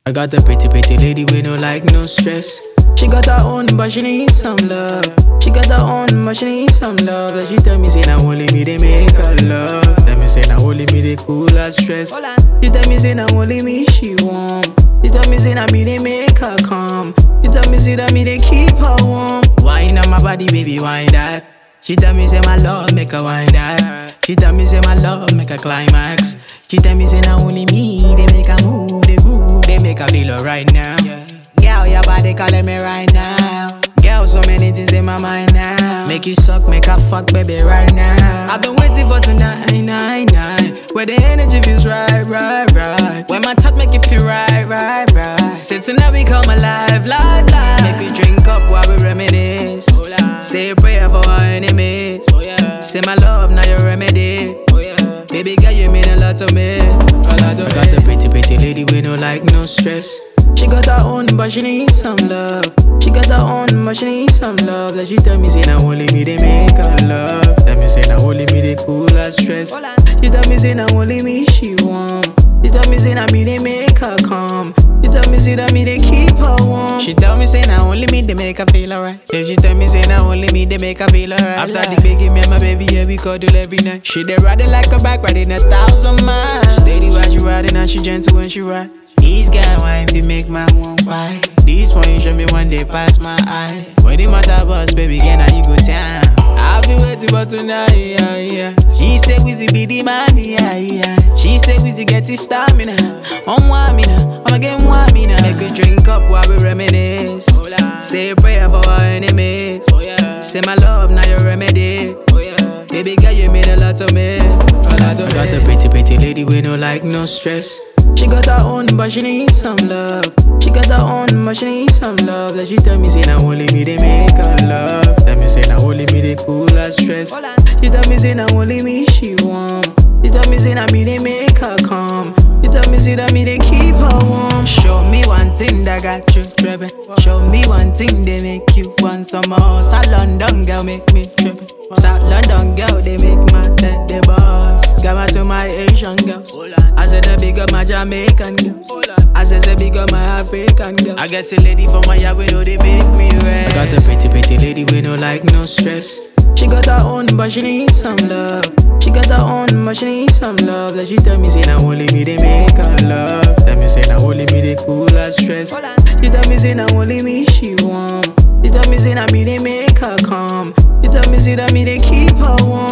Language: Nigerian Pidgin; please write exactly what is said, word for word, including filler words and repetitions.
I got a pretty, pretty lady with no like, no stress. She got her own, but she needs some love. She got her own, but she needs some love. And she tell me, say, now only me, they make her love. Tell me, say, now only me, they cool her stress. She tell me, say, now only me, she warm. She tell me, say, now me, they make her calm. She tell me, say, that me, they keep her warm. Wine on my body, baby, wine that. She tell me, say, my love, make her wine that. She tell me, say, my love, make her climax. She tell me, say, now only me, they make her move, they groove, they make her feel alright now. Girl, your body calling me right now. Girl, so many things in my mind now. Make you suck, make her fuck, baby, right now. I've been waiting for tonight, nine, nine. Where the energy feels right, right, right. When my touch make you feel right, right, right. Say tonight we come alive, live, live. Make you drink up while we reminisce. Say a prayer for our enemies. Say my love, now your remedy. Baby girl, you mean a lot to me. A lot to me. Got the pretty, pretty lady with no like, no stress. She got her own, but she needs some love. She got her own, but she needs some love. Like she tell me, say, now only me, they make her love. Tell me, say, now only me, they cool her stress. She tell me, say, now only me, she warm. She tell me, say, now me, they make her calm. She tell me, say, that me, they keep her warm. She tell me, say, now only me, they make her feel alright. Yeah, she tell me, say, now only me, they make her feel alright. After the big me and my baby, yeah, we cuddle every night. She they riding like a bike, riding a thousand miles. Steady while she riding, and she gentle when she ride. These guys wine fi make my one why. This one you show me one day pass my eye. When the matter bus, baby, again now you go down. I'll be waiting for tonight, yeah, yeah. She say Wizzy be the man, yeah, yeah. She say Wizzy get his stamina. On one me now, I'm again one me now. Make you drink up while we reminisce. Say a prayer for our enemies. Say my love, now your remedy. Baby girl, you mean a lot to me. A lot to me. Got the pretty, pretty lady with no like, no stress. She got her own, but she needs some love. She got her own, but she needs some love. Like she tell me, say, now only me, they make her love. Tell me, say, now only me, they cool her stress. She tell me, say, now only me, she warm. She tell me, say, now me, they make her calm. She tell me, say, that me, they keep her warm. Show me one thing that got you tripping. Show me one thing they make you want some more. South London girl make me tripping. South London girl, they make my head the boss. Got my to my Asian girls. I said the big up my Jamaican girls. I said the big up my African girls. I guess a lady from my yard, we know they make me rest. I got the pretty, pretty lady with no like, no stress. She got her own, but she needs some love. She got her own, but she needs some love. Like she tell me, say, now only me, they make her love. Tell me, say, now only me, they cool her stress. She tell me, say, now only me, she warm. She tell me, say, now me, they make her calm. She tell me, say, that me, they keep her warm.